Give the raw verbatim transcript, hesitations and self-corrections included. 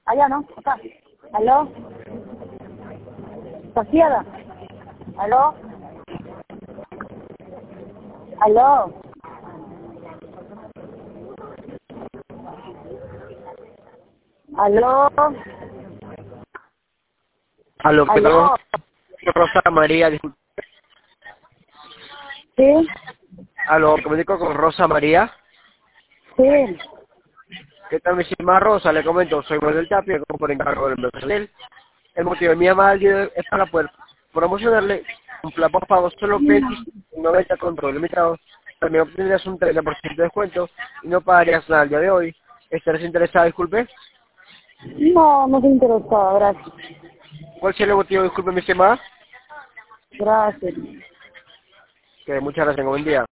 Allá, ¿no? Acá. ¿Aló? ¿Saciada? ¿Aló? ¿Aló? ¿Aló? Aló, ¿qué tal? ¿Aló? Rosa María, disculpe. ¿Sí? Aló, comunico con Rosa María. Sí. ¿Qué tal, mi estimada Rosa? Le comento, soy Manuel Tapia, como por encargo del personal. El motivo de mi llamada al día de hoy es para poder promocionarle un plan por pago solo veinticinco noventa con todo limitado. También obtendrías un treinta por ciento de descuento y no pagarías nada al día de hoy. ¿Estarás interesada, disculpe? No, no estoy interesada, gracias. ¿Cuál sería el motivo, disculpe, mi estimada? Gracias. Que muchas gracias, buen día.